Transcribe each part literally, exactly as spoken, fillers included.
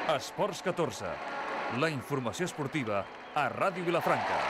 Esports catorze, la informació esportiva a Ràdio Vilafranca.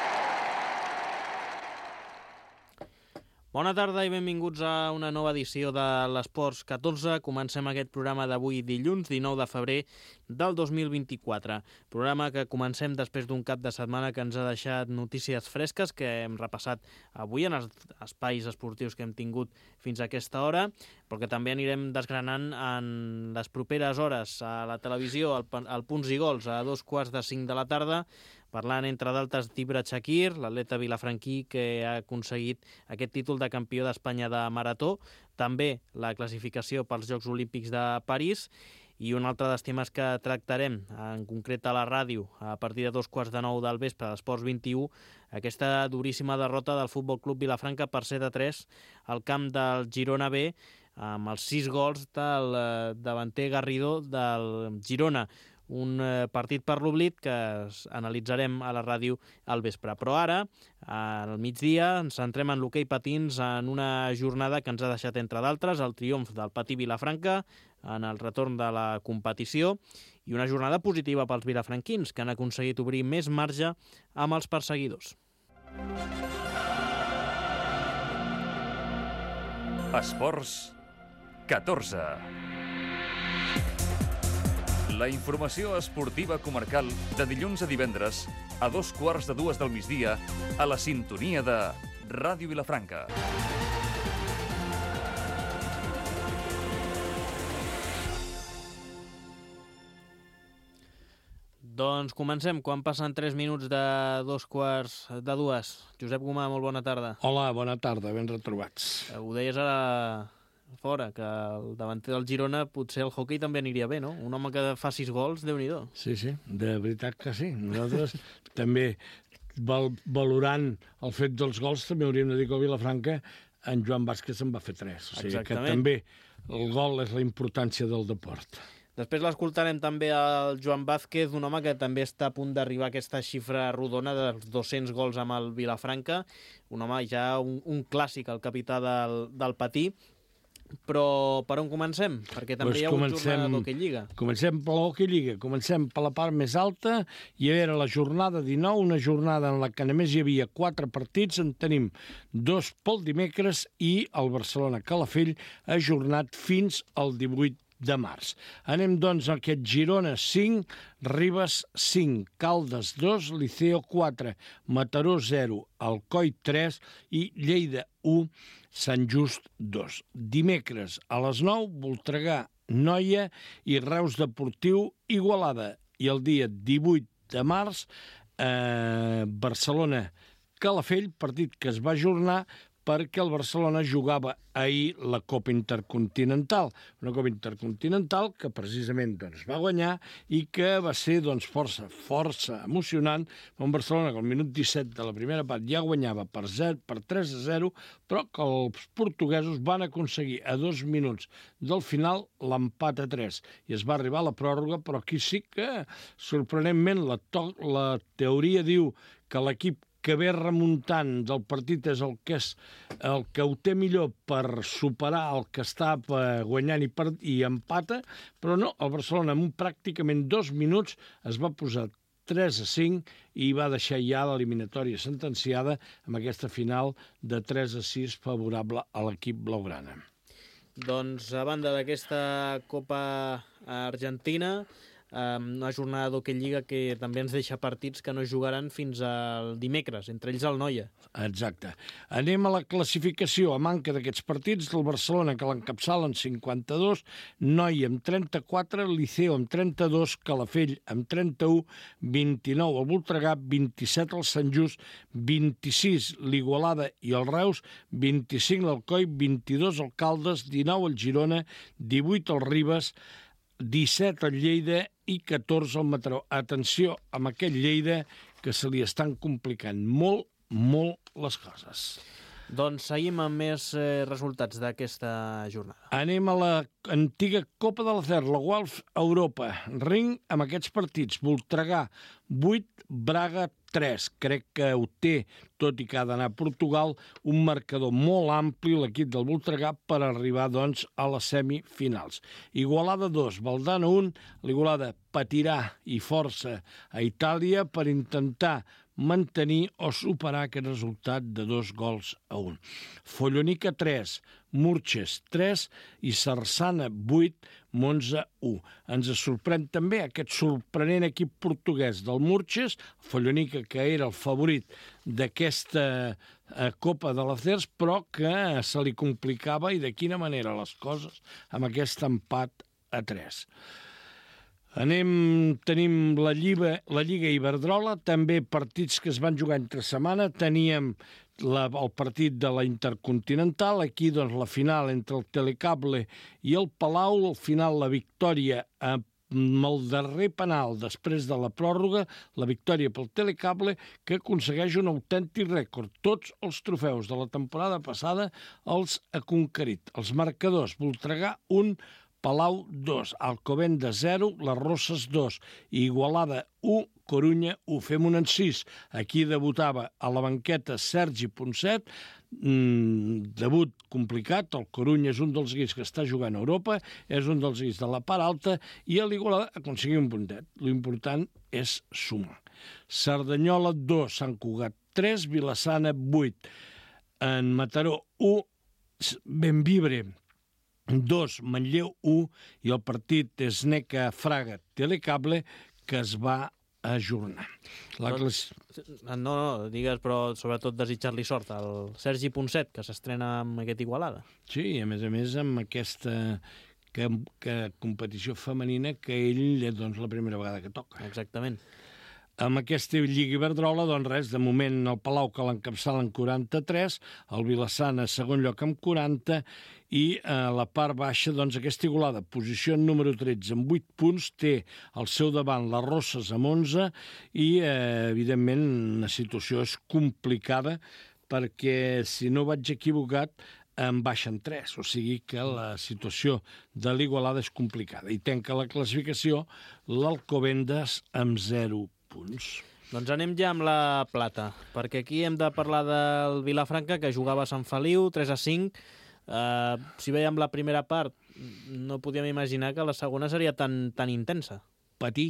Bona tarda i benvinguts a una nova edició de l'Esports catorze. Comencem aquest programa d'avui dilluns, dinou de febrer del dos mil vint-i-quatre. Programa que comencem després d'un cap de setmana que ens ha deixat notícies fresques que hem repassat avui en els espais esportius que hem tingut fins a aquesta hora, però que també anirem desgranant en les properes hores a la televisió, al, al Punts i Gols, a dos quarts de cinc de la tarda, parlant, entre d'altres, d'Ibra Chakir, l'atleta vilafranquí que ha aconseguit aquest títol de campió d'Espanya de marató, també la classificació pels Jocs Olímpics de París, i un altre dels temes que tractarem, en concret a la ràdio, a partir de dos quarts de nou del vespre, d'Esports vint-i-u, aquesta duríssima derrota del Futbol Club Vilafranca per set a tres al camp del Girona B, amb els sis gols del davanter Garrido del Girona. Un partit per l'oblit que analitzarem a la ràdio al vespre. Però ara, al migdia, ens centrem en l'hoquei patins en una jornada que ens ha deixat, entre d'altres, el triomf del Patí Vilafranca en el retorn de la competició i una jornada positiva pels vilafranquins, que han aconseguit obrir més marge amb els perseguidors. Esports catorze. La informació esportiva comarcal de dilluns a divendres a dos quarts de dues del migdia a la sintonia de Ràdio Vilafranca. Doncs comencem, quan passen tres minuts de dos quarts de dues. Josep Gomà, molt bona tarda. Hola, bona tarda, ben retrobats. Ho deies ara fora, que el davanter del Girona potser el hoquei també aniria bé, no? Un home que fa sis gols, Déu-n'hi-do. Sí, sí, de veritat que sí. Nosaltres també, val, valorant el fet dels gols, també hauríem de dir que el Vilafranca, en Joan Vázquez en va fer tres. O sigui, exactament, que també el gol és la importància del deport. Després l'escoltarem també al Joan Vázquez, un home que també està a punt d'arribar a aquesta xifra rodona dels dos-cents gols amb el Vilafranca, un home ja un, un clàssic, el capità del, del Patí. Però per on comencem? Perquè també pues hi ha una jornada d'Hoquei Lliga. Comencem per l'Hoquei Lliga, comencem per la part més alta, i era la jornada dinou, una jornada en la que només hi havia quatre partits, en tenim dos pel dimecres i el Barcelona Calafell ajornat fins al divuit de març. Anem, doncs, a aquest Girona cinc, Ribes cinc, Caldes dos, Liceo quatre, Mataró zero, Alcoi tres i Lleida u, Sant Just dos. Dimecres a les nou, Voltregà, Noia i Reus Deportiu, Igualada. I el dia divuit de març, eh, Barcelona Calafell, partit que es va ajornar perquè el Barcelona jugava ahir la Copa Intercontinental, una Copa Intercontinental que precisament doncs, va guanyar i que va ser doncs, força, força emocionant. Un Barcelona que al minut disset de la primera part ja guanyava per, zero, per tres a zero, però que els portuguesos van aconseguir a dos minuts del final l'empat a tres. I es va arribar a la pròrroga, però aquí sí que, sorprenentment, la, to la teoria diu que l'equip que ve remuntant del partit és el que, és, el que ho té millor per superar el que està guanyant i, per, i empata, però no, el Barcelona en un, pràcticament dos minuts es va posar tres a cinc i va deixar ja l'eliminatòria sentenciada amb aquesta final de tres a sis favorable a l'equip blaugrana. Doncs a banda d'aquesta Copa Argentina, una jornada d'Hoquei Lliga que també ens deixa partits que no jugaran fins al dimecres, entre ells el Noia. Exacte. Anem a la classificació. A manca d'aquests partits, del Barcelona, que l'encapçala amb cinquanta-dos, Noia amb trenta-quatre, Liceo amb trenta-dos, Calafell amb trenta-u, vint-i-nou el Voltregà, vint-i-set el Sant Just, vint-i-sis l'Igualada i el Reus, vint-i-cinc l'Alcoi, vint-i-dos el Caldes, dinou el Girona, divuit el Ribes, disset el Lleida i catorze el Mataró. Atenció amb aquest Lleida, que se li estan complicant molt, molt les coses. Doncs seguim amb més eh, resultats d'aquesta jornada. Anem a la antiga Copa de l'Acer, la Gualf Europa. Ring amb aquests partits. Voltregà vuit, Braga tres. Crec que ho té, tot i que ha d'anar a Portugal, un marcador molt ampli, l'equip del Voltregà, per arribar doncs, a les semifinals. Igualada dos, Valdano un, l'Igualada patirà i força a Itàlia per intentar mantenir o superar aquest resultat de dos gols a un. Follonica tres, Murches tres i Sarsana vuit, Monza u. Ens sorprèn també aquest sorprenent equip portuguès del Murches, Follonica, que era el favorit d'aquesta Copa de l'Acers, però que se li complicava i de quina manera les coses amb aquest empat a tres. Anem, tenim la Lliga, la Lliga Iberdrola, també partits que es van jugar entre setmana. Teníem la, el partit de la Intercontinental, aquí doncs, la final entre el Telecable i el Palau, al final la victòria amb el darrer penal després de la pròrroga, la victòria pel Telecable, que aconsegueix un autèntic rècord. Tots els trofeus de la temporada passada els ha conquerit. Els marcadors: Voltregà un, Palau dos, Alcobendas zero, Les Roses dos, Igualada u, Corunya u. Fem un encís. Aquí debutava a la banqueta Sergi Ponset, mm, debut complicat. El Corunya és un dels equips que està jugant a Europa, és un dels equips de la part alta, i a l'Igualada aconseguir un puntet. L'important és sumar. Cerdanyola dos, Sant Cugat tres, Vilassana vuit, en Mataró u, Benvibre dos, Manlleu u, i el partit és Neca Fraga Telecable, que es va ajornar. La class... No, no, digues, però sobretot desitjar-li sort al Sergi Ponset, que s'estrena amb aquest Igualada. Sí, i a més a més amb aquesta que, que competició femenina que ell, doncs, la primera vegada que toca. Exactament. Amb aquesta Lliga Iberdrola, doncs res, de moment el Palau, que l'encapçala en quaranta-tres, el Vilassana segon lloc amb quaranta, i a la part baixa, doncs, aquesta Igualada, posició número tretze, amb vuit punts, té al seu davant les Roses amb onze, i, eh, evidentment, la situació és complicada, perquè, si no vaig equivocat, en baixen tres, o sigui que la situació de l'Igualada és complicada. I tanca la classificació l'Alcobendas amb zero punts. Doncs anem ja amb la plata, perquè aquí hem de parlar del Vilafranca, que jugava a Sant Feliu, tres a cinc. Uh, si veiem la primera part, no podíem imaginar que la segona seria tan, tan intensa. Patir.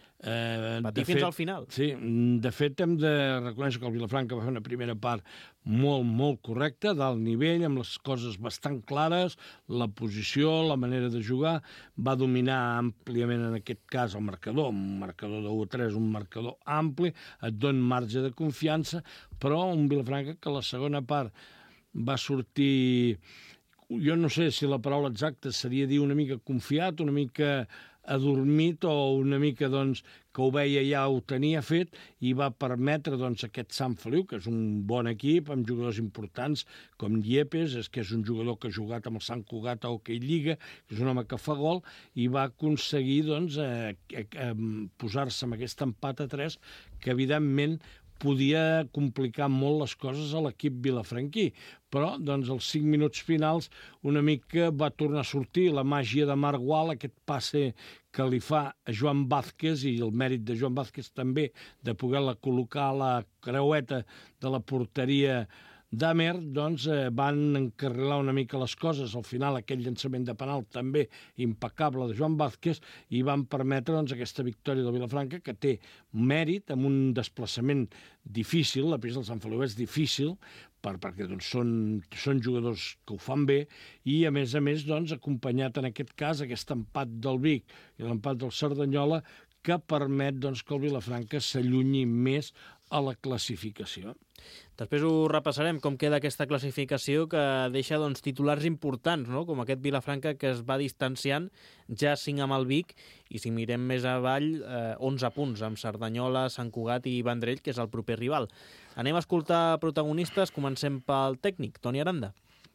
Eh, Patir fins fet, al final. Sí, de fet hem de reconèixer que el Vilafranca va fer una primera part molt, molt correcta, d'alt nivell, amb les coses bastant clares, la posició, la manera de jugar, va dominar àmpliament en aquest cas el marcador, un marcador de u a tres, un marcador ampli, et dona marge de confiança, però un Vilafranca que la segona part va sortir, jo no sé si la paraula exacta seria dir una mica confiat, una mica adormit, o una mica doncs, que ho veia ja ho tenia fet, i va permetre doncs, aquest Sant Feliu, que és un bon equip, amb jugadors importants com Yepes, és que és un jugador que ha jugat amb el Sant Cugat a Hockey Lliga, que és un home que fa gol, i va aconseguir doncs, eh, eh, posar-se amb aquest empat a tres, que evidentment podia complicar molt les coses a l'equip vilafranquí, però doncs, els cinc minuts finals una mica va tornar a sortir la màgia de Marc Gual, aquest passe que li fa a Joan Vázquez, i el mèrit de Joan Vázquez també de poder-la col·locar a la creueta de la porteria d'Amer, doncs eh, van encarrilar una mica les coses. Al final, aquell llançament de penal també impecable de Joan Vázquez, i van permetre doncs, aquesta victòria del Vilafranca, que té mèrit, amb un desplaçament difícil. La pista del Sant Feliu és difícil, per, perquè doncs, són, són jugadors que ho fan bé, i a més a més doncs, acompanyat en aquest cas aquest empat del Vic i l'empat del Cerdanyola, que permet doncs, que el Vilafranca s'allunyi més a la classificació. Després ho repassarem, com queda aquesta classificació, que deixa doncs, titulars importants, no? Com aquest Vilafranca, que es va distanciant, ja cinc amb el Vic, i si mirem més avall, eh, onze punts, amb Cerdanyola, Sant Cugat i Vendrell, que és el proper rival. Anem a escoltar protagonistes, comencem pel tècnic, Toni Aranda.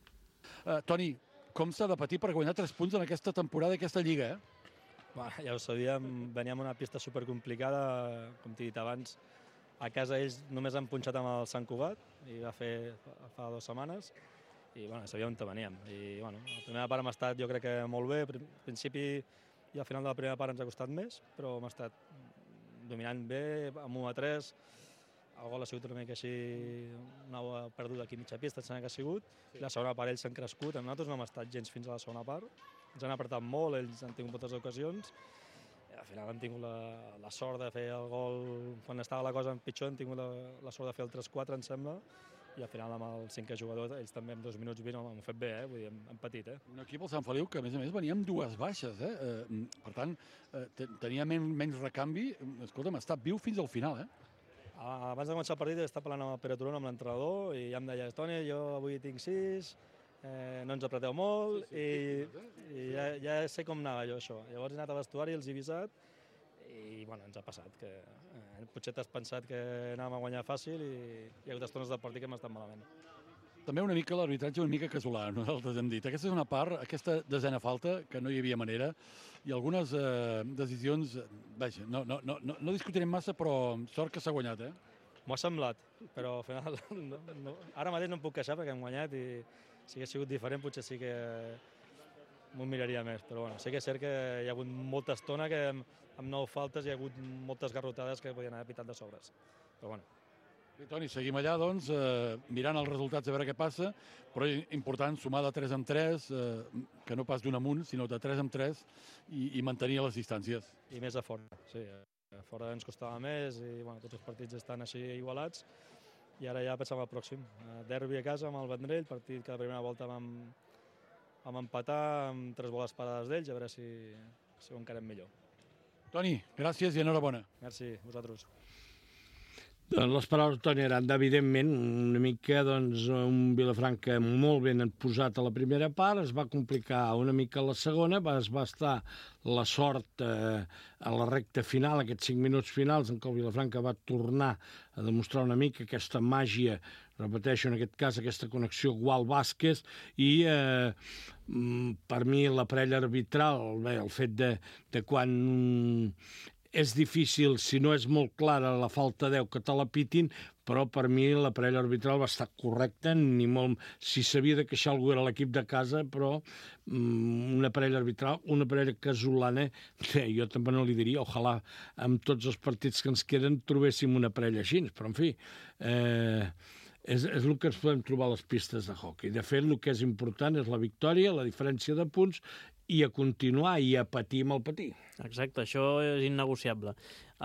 Uh, Toni, com s'ha de patir per guanyar tres punts en aquesta temporada i aquesta lliga, eh? Bueno, ja ho sabíem, veníem una pista supercomplicada, com t'he dit abans. A casa ells només han punxat amb el Sant Cugat, i va fer fa dues setmanes, i bueno, sabíem on veníem. I, bueno, la primera part hem estat, jo crec que molt bé. Al principi i al final de la primera part ens ha costat més, però hem estat dominant bé, amb u a tres. el gol ha sigut una mica així, una perduda aquí a mitja pista, em sembla que ha sigut, i la segona part ells s'han crescut, nosaltres no hem estat gens fins a la segona part, ens han apretat molt, ells han tingut moltes ocasions, i al final han tingut la, la sort de fer el gol, quan estava la cosa en pitjor, han tingut la, la sort de fer el tres quatre, em sembla, i al final amb el cinquè jugador, ells també en dos minuts vint han fet bé, eh? Vull dir, hem, hem patit. Eh? Un equip, el Sant Feliu, que a més a més venia amb dues baixes. Eh? Eh, per tant, eh, tenia men menys recanvi. Escolta'm, ha estat viu fins al final. Eh? Abans de començar el partit estava parlant amb el Pere Turón, amb l'entrenador, i ja em deia, Toni, jo avui tinc sis, eh, no ens apreteu molt, sí, sí, i, i ja, ja sé com anava jo això. Llavors he anat a vestuari, els he avisat, i bueno, ens ha passat que eh, potser t'has pensat que anàvem a guanyar fàcil i hi ha hagut estones del partit que hem estat malament. També una mica l'arbitratge una mica casolà, nosaltres hem dit. Aquesta és una part, aquesta desena falta, que no hi havia manera, i algunes eh, decisions, vaja, no, no, no, no discutirem massa, però sort que s'ha guanyat, eh? M'ho ha semblat, però al final no, no, ara mateix no em puc queixar perquè hem guanyat i si hagués sigut diferent potser sí que m'ho miraria més, però bueno, sí que és cert que hi ha hagut molta estona que amb, amb nou faltes hi ha hagut moltes garrotades que podien haver pitat de sobres, però bueno. Bé, Toni, seguim allà, doncs, eh, mirant els resultats a veure què passa, però és important sumar de tres en tres, eh, que no pas d'un amunt, sinó de tres en tres, i, i mantenir les distàncies. I més a fora, sí. A fora ens costava més i bueno, tots els partits estan així igualats i ara ja pensem al pròxim. Derbi a casa amb el Vendrell, partit que la primera volta vam, vam empatar amb tres boles parades d'ells, a veure si, si ho encarem millor. Toni, gràcies i enhorabona. Merci, vosaltres. Les paraules de Toni Aranda, evidentment, una mica, doncs, un Vilafranca molt ben posat a la primera part, es va complicar una mica a la segona, es va estar la sort eh, a la recta final, aquests cinc minuts finals, en què el Vilafranca va tornar a demostrar una mica aquesta màgia, repeteixo, en aquest cas, aquesta connexió Gual-Vázquez, i eh, per mi l'aparell arbitral, bé, el fet de, de quan és difícil, si no és molt clara la falta deu, que te la pitin, però per mi l'aparell arbitral va estar correcte, ni molt... Si s'havia de queixar algú era l'equip de casa, però um, un aparell arbitral, una aparell casolana, bé, jo també no li diria, ojalà amb tots els partits que ens queden trobéssim un aparell així, però en fi... Eh, És, és el que ens podem trobar a les pistes de hoquei. De fet, el que és important és la victòria, la diferència de punts, i a continuar i a patir amb el patir. Exacte, això és innegociable.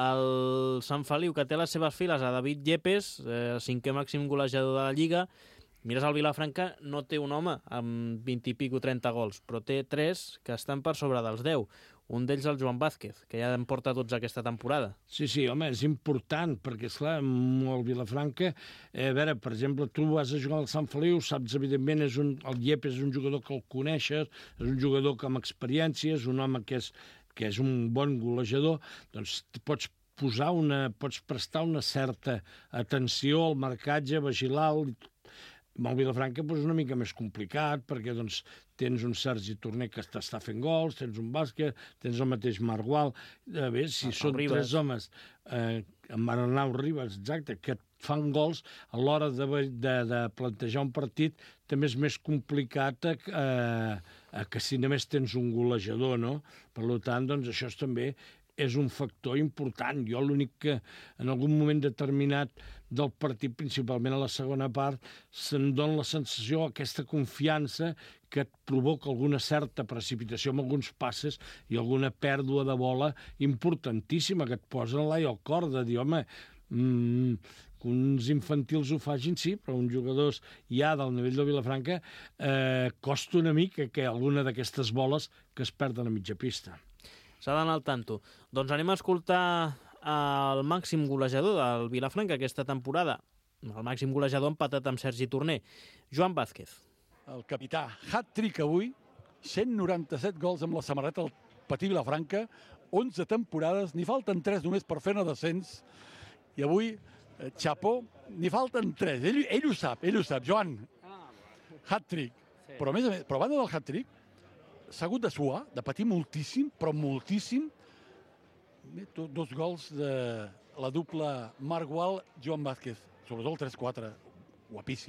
El Sant Feliu, que té a les seves files a David Yepes, eh, cinquè màxim golejador de la Lliga, mires el Vilafranca, no té un home amb vint i pico trenta gols, però té tres que estan per sobre dels deu. Un d'ells el Joan Vázquez, que ja en porta tots aquesta temporada. Sí, sí, home, és important, perquè, esclar, el Vilafranca, eh, a veure, per exemple, tu vas a jugar al Sant Feliu, saps, evidentment, és un, el Yepes és un jugador que el coneixes, és un jugador que amb experiència, és un home que és, que és un bon golejador, doncs pots posar una, pots prestar una certa atenció al marcatge, vigilar-lo. Amb el Vilafranca és una mica més complicat, perquè doncs, tens un Sergi Torner que està fent gols, tens un Vázquez, tens el mateix Marc Gual. A veure, si són tres homes, eh, amb Arnau Ribas, exacte, que fan gols, a l'hora de, de, de plantejar un partit també és més complicat eh, eh, que si només tens un golejador, no? Per tant, doncs, això és també és un factor important. Jo l'únic que en algun moment determinat del partit, principalment a la segona part, se'm dona la sensació, aquesta confiança que et provoca alguna certa precipitació amb alguns passes i alguna pèrdua de bola importantíssima que et posa l'aire al cor de dir, home, mmm, que uns infantils ho facin, sí, però uns jugadors ja del nivell del Vilafranca eh, costa una mica que alguna d'aquestes boles que es perden a mitja pista. S'ha d'anar al tanto. Doncs anem a escoltar el màxim golejador del Vilafranca aquesta temporada. El màxim golejador empatat amb Sergi Torner, Joan Vázquez. El capità, hat-trick avui, cent noranta-set gols amb la samarreta del Patí Vilafranca, onze temporades, n'hi falten tres només per fer-ne descens, i avui, eh, xapó, n'hi falten tres. Ell, ell ho sap, ell ho sap. Joan, hat-trick. Sí. Però a més a més, però a banda del hat-trick, s'ha hagut de suar, de patir moltíssim, però moltíssim. Dos gols de la dupla Marc Gual, Joan Vázquez, sobretot el tres quatre, guapíssim.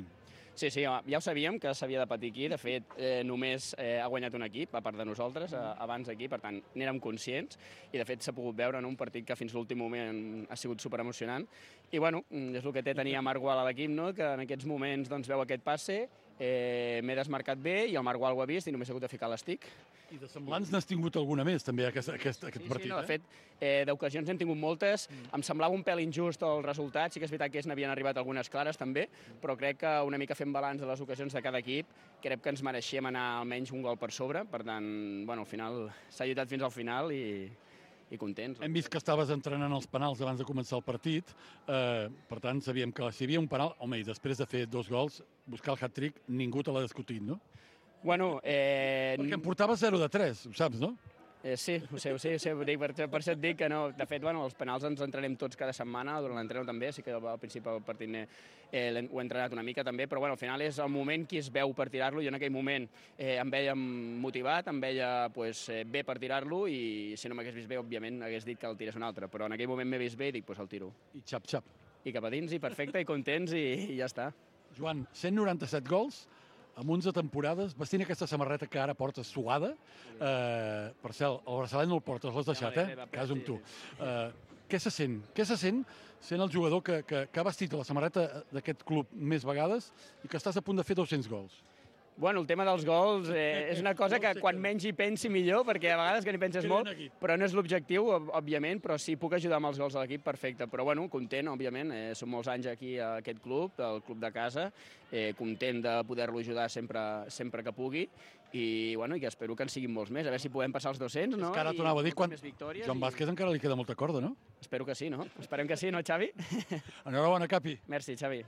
Sí, sí, ja ho sabíem que s'havia de patir aquí. De fet, eh, només eh, ha guanyat un equip, a part de nosaltres, eh, abans aquí, per tant, n'érem conscients. I, de fet, s'ha pogut veure en un partit que fins l'últim moment ha sigut superemocionant. I, bueno, és el que té tenir a Marc Gual a l'equip, no? Que en aquests moments doncs, veu aquest passe, eh, m'he desmarcat bé i el Marc Gual ho ha vist i només ha hagut de ficar l'estic. I de semblants n'has tingut alguna més, també, aquest, aquest, aquest sí, partit, sí, no, eh? de fet, eh, d'ocasions hem tingut moltes. Mm. Em semblava un pèl injust el resultat, sí que és veritat que n'havien arribat algunes clares també, però crec que una mica fent balanç de les ocasions de cada equip, crec que ens mereixíem anar almenys un gol per sobre, per tant, bueno, al final s'ha lluitat fins al final i, i contents. Hem vist que estaves entrenant els penals abans de començar el partit, eh, per tant, sabíem que si hi havia un penal, home, i després de fer dos gols, buscar el hat-trick, ningú te l'ha discutit, no? Bueno, eh... Perquè em portava zero de tres, ho saps, no? Eh, sí, ho sé, ho sé, ho sé dic, per, per això et dic que no. De fet, bueno, els penals ens entrenem tots cada setmana, durant l'entreno també, sí que al principi del partit eh, ho he entrenat una mica també, però bueno, al final és el moment qui es veu per tirar-lo. Jo en aquell moment eh, em veia motivat, em veia pues, eh, bé per tirar-lo i si no m'hagués vist bé, òbviament, hagués dit que el tirés un altre, però en aquell moment m'he vist bé i dic, pues el tiro. I xap-xap. I cap a dins, i perfecte, i contents, i, i ja està. Joan, cent noranta-set gols, amb onze temporades, vestint aquesta samarreta que ara portes suada. Eh, per cert, el braçalet no el portes, l'has deixat, eh? Cas amb tu. Eh, què se sent? Què se sent sent el jugador que, que, que ha vestit la samarreta d'aquest club més vegades i que estàs a punt de fer dos-cents gols? Bueno, el tema dels gols eh, és una cosa que quan menys hi pensi millor, perquè a vegades que n'hi penses molt, però no és l'objectiu, òbviament, però si puc ajudar amb els gols de l'equip, perfecte. Però bueno, content, òbviament, eh, som molts anys aquí a aquest club, el club de casa, eh, content de poder-lo ajudar sempre, sempre que pugui, i, bueno, i que espero que en siguin molts més, a veure si podem passar els dos-cents, no? És que ara t'ho anava a dir, quan Joan Vázquez encara li queda molta corda, no? Espero que sí, no? Esperem que sí, no, Xavi? Enhorabona, Capi. Merci, Xavi.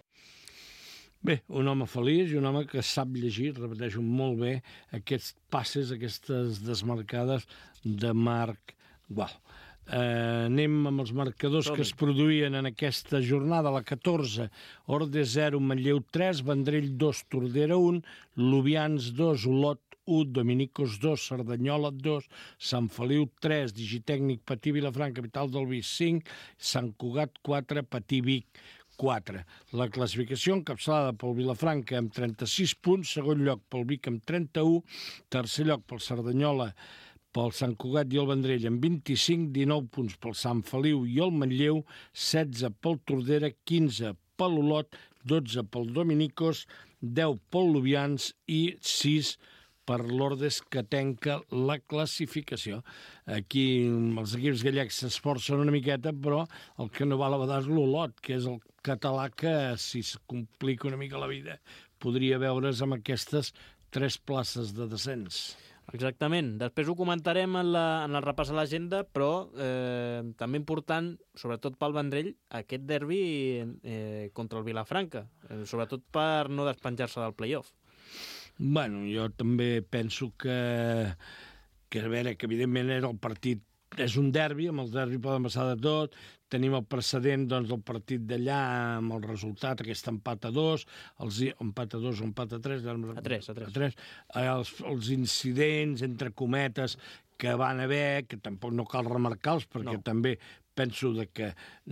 Bé, un home feliç i un home que sap llegir, repeteixo molt bé, aquests passes, aquestes desmarcades de Marc Gual. Eh, anem amb els marcadors que es produïen en aquesta jornada, la catorze, Orde zero, Manlleu tres, Vendrell dos, Tordera un, Lubians dos, Olot u, Dominicos dos, Cerdanyola dos, Sant Feliu tres, Digitècnic Patí Vilafranca, capital del Vic cinc, Sant Cugat quatre, Patí Vic quatre. La classificació encapçalada pel Vilafranca amb trenta-sis punts, segon lloc pel Vic amb trenta-u, tercer lloc pel Cerdanyola, pel Sant Cugat i el Vendrell amb vint-i-cinc, dinou punts pel Sant Feliu i el Manlleu, setze pel Tordera, quinze pel Olot, dotze pel Dominicos, deu pel Lubians i sis per l'Ordes, que tanca la classificació. Aquí els equips gallecs s'esforcen una miqueta, però el que no val a vegades és l'Olot, que és el català que, si es complica una mica la vida, podria veure's amb aquestes tres places de descens. Exactament. Després ho comentarem en, la, en el repàs a l'agenda, però eh, també important, sobretot pel Vendrell, aquest derbi eh, contra el Vilafranca, eh, sobretot per no despenjar-se del play-off. Bueno, jo també penso que, que, a veure, que evidentment era el partit, és un derbi, amb el derbi poden passar de tot, tenim el precedent doncs, del partit d'allà amb el resultat, aquest empat a dos, els, empat a dos o empat a tres, a tres, a tres. A tres els, els incidents, entre cometes, que van haver, que tampoc no cal remarcar-los, perquè no. També penso de que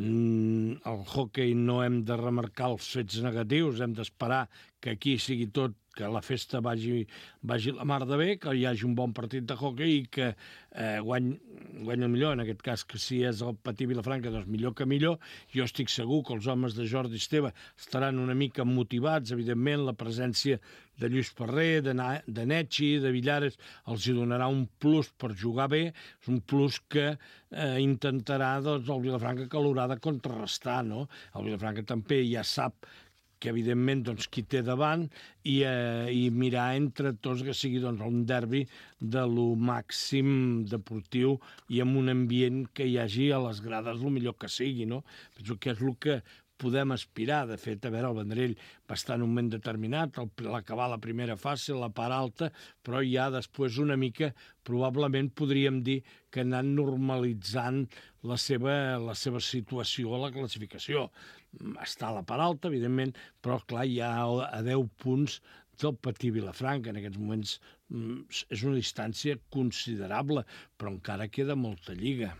mm, el hoquei no hem de remarcar els fets negatius, hem d'esperar que aquí sigui tot, que la festa vagi, vagi la mar de bé, que hi hagi un bon partit de hoquei i que eh, guany, guany el millor, en aquest cas, que si és el Patí Vilafranca, doncs millor que millor. Jo estic segur que els homes de Jordi Esteve estaran una mica motivats, evidentment, la presència de Lluís Ferrer, de, Na de Netxi, de Villares, els hi donarà un plus per jugar bé, és un plus que eh, intentarà doncs, el Vilafranca que l'haurà de contrarrestar, no? El Vilafranca també ja sap que evidentment doncs, qui té davant i, eh, i mirar entre tots que sigui doncs, un derbi de lo màxim deportiu i amb un ambient que hi hagi a les grades el millor que sigui, no? Penso que és el que podem aspirar. De fet, a veure, el Vendrell va estar en un moment determinat, l'acabar la primera fase, la part alta, però ja després una mica, probablement podríem dir que han anat normalitzant la seva, la seva situació a la classificació. Està a la part alta, evidentment, però clar, hi ha a deu punts del Patí Vilafranca. En aquests moments és una distància considerable, però encara queda molta lliga.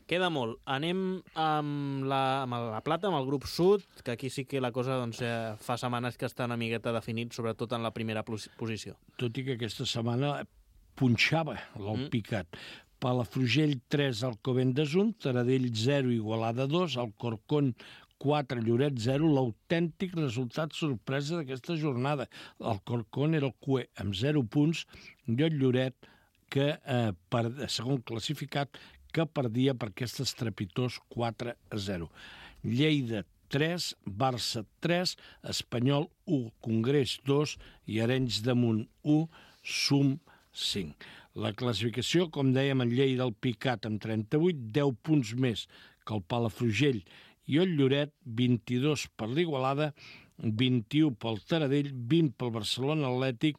Queda molt. Anem amb la, amb la plata, amb el grup sud, que aquí sí que la cosa doncs, eh, fa setmanes que està una miqueta definit, sobretot en la primera posició. Tot i que aquesta setmana punxava l'Alpicat. Mm. Palafrugell tres, Alcobendas un, Taradell zero, Igualada dos, Alcorcón quatre, Lloret zero, l'autèntic resultat sorpresa d'aquesta jornada. Alcorcón era el cué amb zero punts i el Lloret, que eh, per, segon classificat, que perdia per aquest estrepitós quatre a zero. Lleida tres, Barça tres, Espanyol u, Congrés dos i Arenys de Munt u, Sum cinc. La classificació, com dèiem, en Lleida el Picat amb trenta-vuit, deu punts més que el Palafrugell i el Lloret, vint-i-dos per l'Igualada, vint-i-u pel Taradell, vint pel Barcelona Atlètic,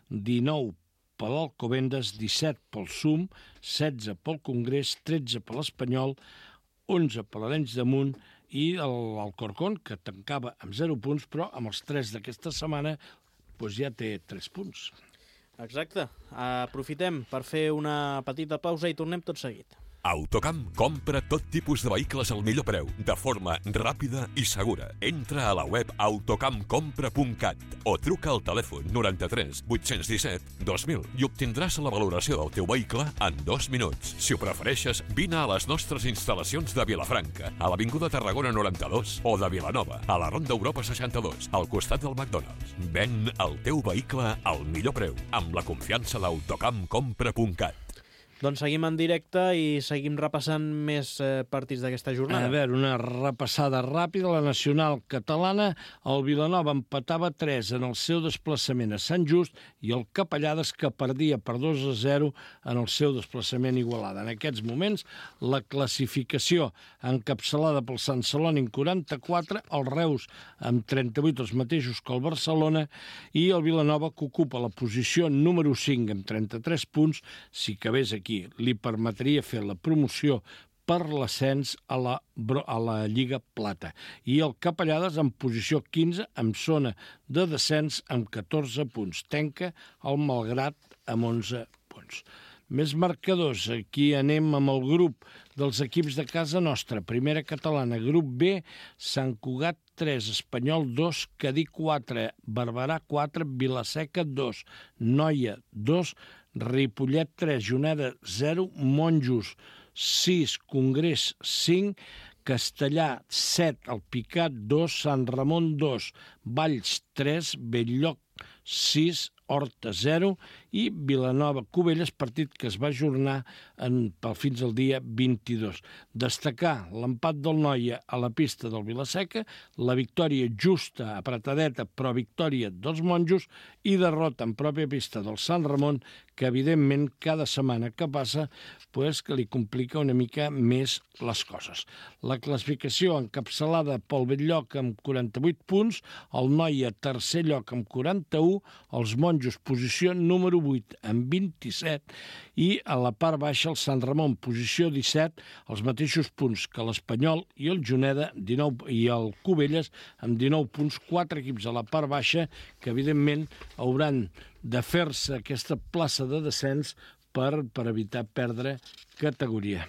dinou per l'Alcobendas, disset pel Sum, setze pel Congrés, tretze per l'Espanyol, onze per l'Arenys de Munt i l'Alcorcón, que tancava amb zero punts, però amb els tres d'aquesta setmana doncs ja té tres punts. Exacte. Aprofitem per fer una petita pausa i tornem tot seguit. Autocamp compra tot tipus de vehicles al millor preu, de forma ràpida i segura. Entra a la web autocamp compra punt cat o truca al telèfon noranta-tres vuit-cents disset dos mil i obtindràs la valoració del teu vehicle en dos minuts. Si ho prefereixes, vine a les nostres instal·lacions de Vilafranca, a l'Avinguda Tarragona noranta-dos, o de Vilanova, a la Ronda Europa seixanta-dos, al costat del McDonald's. Ven el teu vehicle al millor preu, amb la confiança d'autocamp compra punt cat. Doncs seguim en directe i seguim repassant més eh, partits d'aquesta jornada. A veure, una repassada ràpida. La nacional catalana, el Vilanova empatava tres en el seu desplaçament a Sant Just i el Capellades, que perdia per dos a zero en el seu desplaçament a Igualada. En aquests moments, la classificació encapçalada pel Sant Celoni en quaranta-quatre, el Reus amb trenta-vuit, els mateixos que el Barcelona, i el Vilanova, que ocupa la posició número cinc amb trenta-tres punts, si acabés aquí li permetria fer la promoció per l'ascens a la, a la Lliga Plata. I el Capellades en posició quinze, amb zona de descens amb catorze punts. Tenca el Malgrat amb onze punts. Més marcadors, aquí anem amb el grup dels equips de casa nostra. Primera catalana, grup B, Sant Cugat tres, Espanyol dos, Cadí quatre, Barberà quatre, Vilaseca dos, Noia dos, Ripollet tres, Juneda zero, Monjos sis, Congrés cinc, Castellà set, Alpicat dos, Sant Ramon dos, Valls tres, Belllloc sis, Horta zero i Vilanova Cubelles, partit que es va ajornar en, pel fins al dia vint-i-dos. Destacar l'empat del Noia a la pista del Vilaseca, la victòria justa, apretadeta, però victòria dels Monjos i derrota en pròpia pista del Sant Ramon, que evidentment cada setmana que passa pues, que li complica una mica més les coses. La classificació encapçalada pel Belllloc amb quaranta-vuit punts, el Noia tercer lloc amb quaranta-u, els Monjos posició número vuit amb vint-i-set i a la part baixa el Sant Ramon posició disset, els mateixos punts que l'Espanyol i el Juneda dinou, i el Cubelles amb dinou punts, quatre equips a la part baixa que evidentment hauran de fer-se aquesta plaça de descens per, per evitar perdre categoria.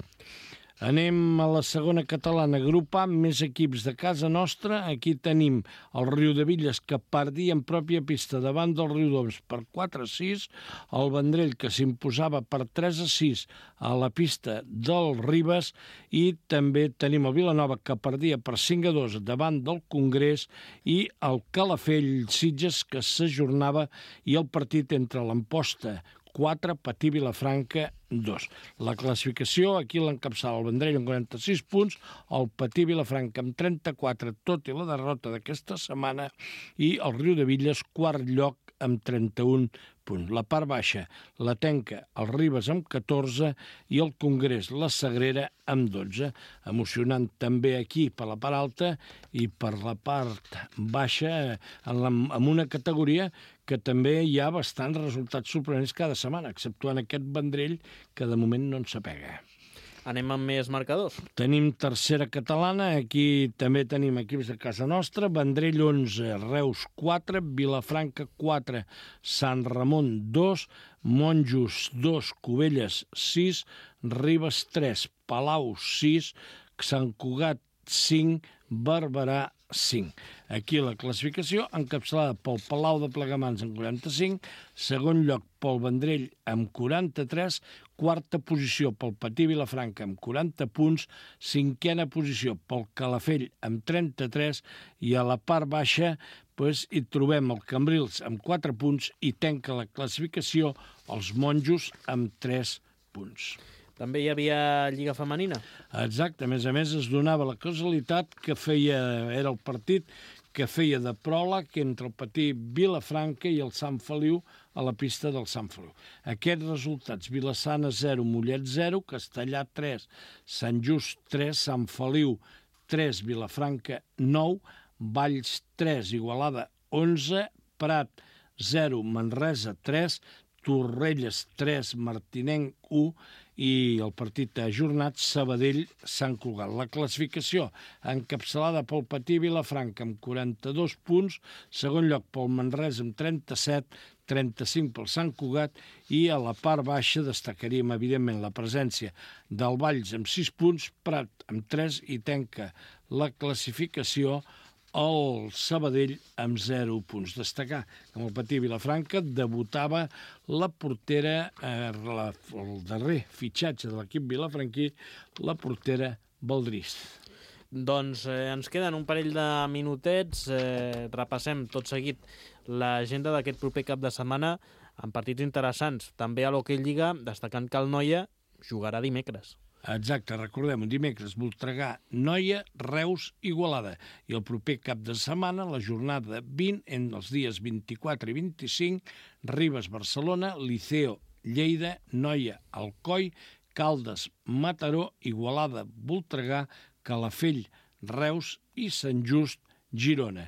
Anem a la segona catalana, grup A, més equips de casa nostra. Aquí tenim el Riudevilles, que perdia en pròpia pista davant del Riudoms per quatre a sis, el Vendrell, que s'imposava per tres a sis a la pista del Ribes, i també tenim el Vilanova, que perdia per cinc a dos davant del Congrés, i el Calafell Sitges, que s'ajornava, i el partit entre l'Amposta quatre, Patí Vilafranca dos. La classificació, aquí l'encapçala el Vendrell amb quaranta-sis punts, el Patí Vilafranca amb trenta-quatre, tot i la derrota d'aquesta setmana, i el Riudevilles, quart lloc amb trenta-un punts. La part baixa la Tenca, el Ribes amb catorze i el Congrés, la Sagrera amb dotze. Emocionant també aquí per la part alta i per la part baixa en, la, en una categoria que també hi ha bastants resultats sorprenents cada setmana, exceptuant aquest Vendrell que de moment no ens apega. Anem amb més marcadors. Tenim tercera catalana, aquí també tenim equips de casa nostra, Vendrell onze, Reus quatre, Vilafranca quatre, Sant Ramon dos, Monjos dos, Cubelles sis, Ribes tres, Palau sis, Sant Cugat cinc, Barberà cinc. Aquí la classificació encapçalada pel Palau de Plegamans amb quaranta-cinc, segon lloc pel Vendrell amb quaranta-tres, quarta posició pel Patí Vilafranca amb quaranta punts, cinquena posició pel Calafell amb trenta-tres i a la part baixa doncs, hi trobem el Cambrils amb quatre punts i tanca la classificació els Monjos amb tres punts. També hi havia Lliga Femenina. Exacte, a més a més es donava la causalitat que feia, era el partit que feia de pròleg entre el Patí Vilafranca i el Sant Feliu a la pista del Sant Feliu. Aquests resultats, Vilassana zero, Mollet zero, Castellà tres, Sant Just tres, Sant Feliu tres, Vilafranca nou, Valls tres, Igualada onze, Prat zero, Manresa tres, Torrelles tres, Martinenc u i el partit ajornat Sabadell-Sant Cugat. La classificació encapçalada pel Patí Vilafranca amb quaranta-dos punts, segon lloc pel Manresa amb trenta-set, trenta-cinc pel Sant Cugat i a la part baixa destacaríem evidentment la presència del Valls amb sis punts, Prat amb tres i tanca la classificació el Sabadell amb zero punts. Destacar que amb el Patí Vilafranca debutava la portera, eh, la, el darrer fitxatge de l'equip vilafranquí, la portera Baldrís. Doncs eh, ens queden un parell de minutets, eh, repassem tot seguit l'agenda d'aquest proper cap de setmana amb partits interessants. També a l'Hockey Lliga, destacant que el Noia jugarà dimecres. Exacte, recordem, un dimecres, Voltregà, Noia, Reus, Igualada. I el proper cap de setmana, la jornada vint, en els dies vint-i-quatre i vint-i-cinc, Ribes, Barcelona, Liceo, Lleida, Noia, Alcoi, Caldes, Mataró, Igualada, Voltregà, Calafell, Reus i Sant Just, Girona.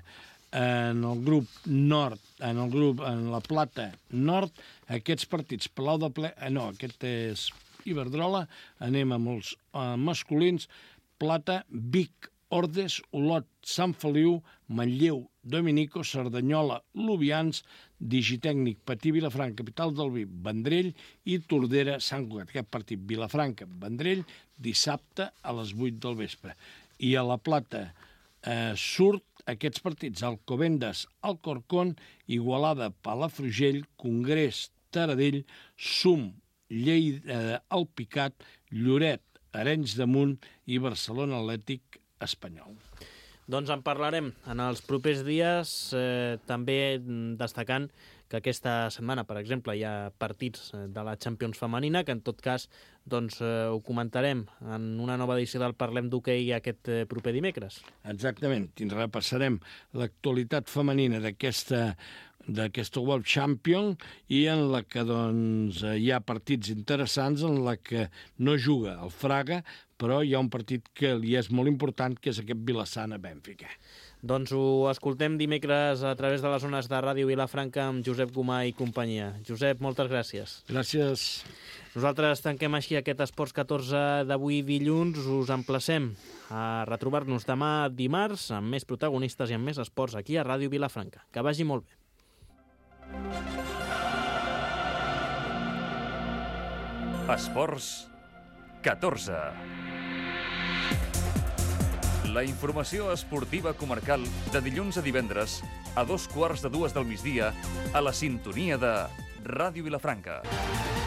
En el grup nord, en el grup, en la plata nord, aquests partits, Palau de Ple... Eh, no, aquest és Iberdrola, anem amb els uh, masculins, Plata, Vic, Ordes, Olot, Sant Feliu, Manlleu, Dominico, Cerdanyola, Lubians, Digitècnic, Patí Vilafranca, Capital del Vi, Vendrell i Tordera, Sant Cugat. Aquest partit, Vilafranca, Vendrell, dissabte a les vuit del vespre. I a la Plata eh, surt aquests partits, Alcobendas, Alcorcón, Igualada, Palafrugell, Congrés, Taradell, Sum, Lleida, Alpicat, Lloret, Arenys de Munt i Barcelona Atlètic Espanyol. Doncs en parlarem en els propers dies, eh, també destacant que aquesta setmana, per exemple, hi ha partits de la Champions femenina, que en tot cas doncs, eh, ho comentarem en una nova edició del Parlem d'Hoquei aquest eh, proper dimecres. Exactament, repassarem l'actualitat femenina d'aquesta d'aquesta World Champion i en la que doncs, hi ha partits interessants en la que no juga el Fraga, però hi ha un partit que li és molt important, que és aquest Vilassana-Bènfica. Doncs ho escoltem dimecres a través de les zones de Ràdio Vilafranca amb Josep Gomà i companyia. Josep, moltes gràcies. Gràcies. Nosaltres tanquem així aquest Esports catorze d'avui dilluns. Us emplacem a retrobar-nos demà dimarts amb més protagonistes i amb més esports aquí a Ràdio Vilafranca. Que vagi molt bé. Esports catorze. La informació esportiva comarcal de dilluns a divendres a dos quarts de dues del migdia a la sintonia de Ràdio Vilafranca.